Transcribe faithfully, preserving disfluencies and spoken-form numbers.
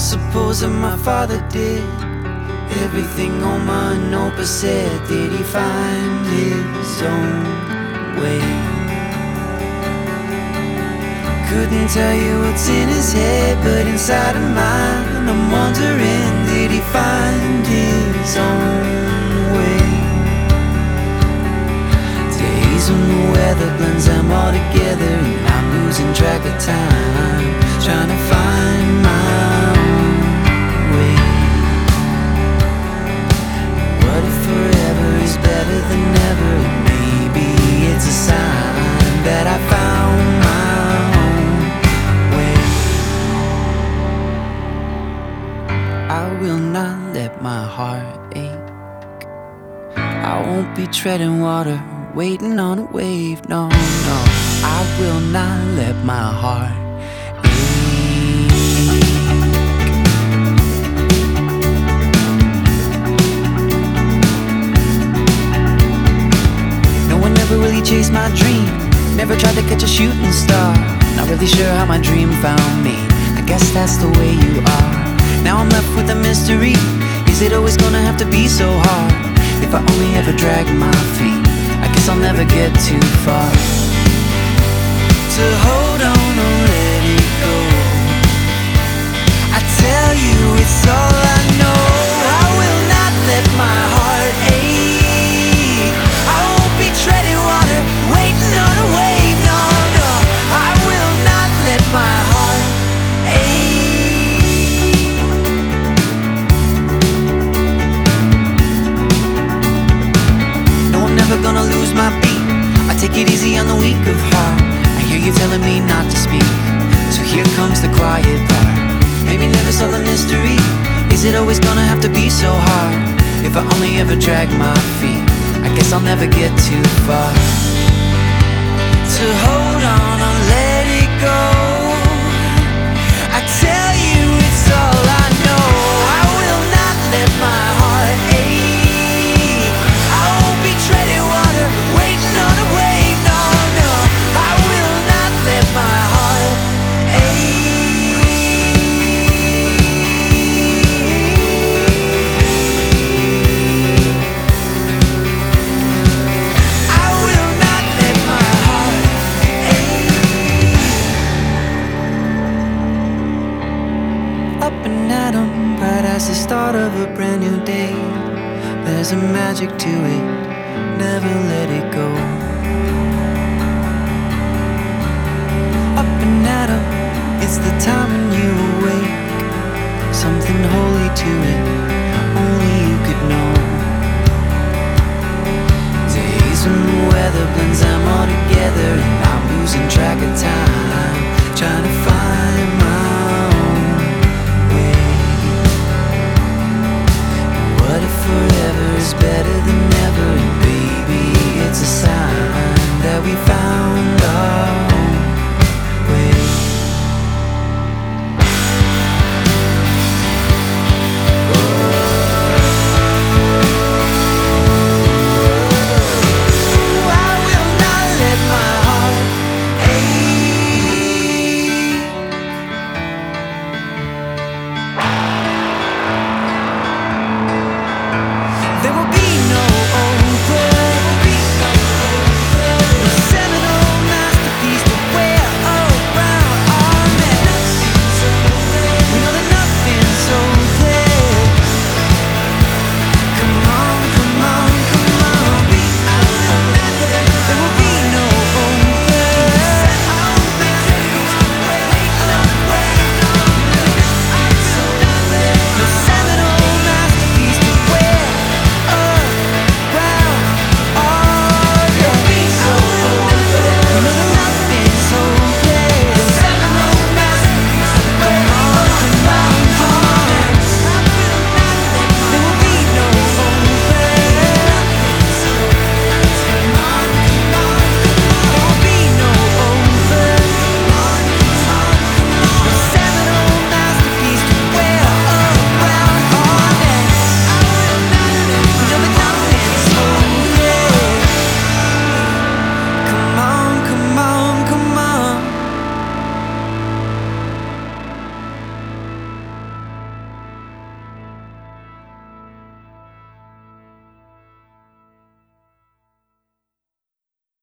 suppose that my father did everything Oma and Opa said. Did he find his own way? Couldn't tell you what's in his head, but inside of mine I'm wondering, did he find his own way? Days when the weather blends them all together and I'm losing track of time, trying to find my own way. What if forever is better than ever? Maybe it's a sign that I found my own way. I will not let my heart ache. I won't be treading water, waiting on a wave. No, no, I will not let my heart never really chased my dream, never tried to catch a shooting star. Not really sure how my dream found me, I guess that's the way you are. Now I'm left with a mystery, is it always gonna have to be so hard? If I only ever drag my feet, I guess I'll never get too far. To hold on or let it go, I tell you it's all I know. I will not let my heart ache. I won't be treading water, waiting on a wave. No, no, I will not let my heart ache. No, I'm never gonna lose my beat, I take it easy on the weak of heart. I hear you telling me not to speak, so here comes the quiet part. Maybe never solve the mystery, is it always gonna have to be so hard? If I only ever drag my feet, I guess I'll never get too far. To hold on or let it go, I tell you it's all I know. I will not let my heart ache. I won't be treading water, waiting on a wave. No, no, I will not let my heart ache. It's the start of a brand new day. There's a magic to it, never let it go. Up and at 'em, it's the time when you awake. Something holds